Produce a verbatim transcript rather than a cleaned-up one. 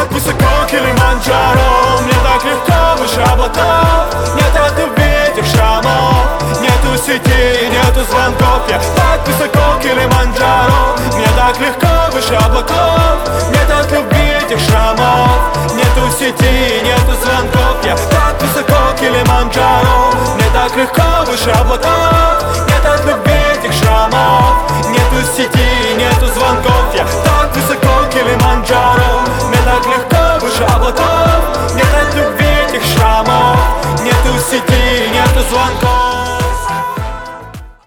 так высоко Килиманджаро, мне так легко выше облаков. Нет ответных шрамов, нету сети, нету звонков. Я так высоко Килиманджаро, мне так легко выше облаков. Нет от любви этих шрамов, нету сети, нету звонков. Я так высоко Килиманджаро, мне так легко выше облаков.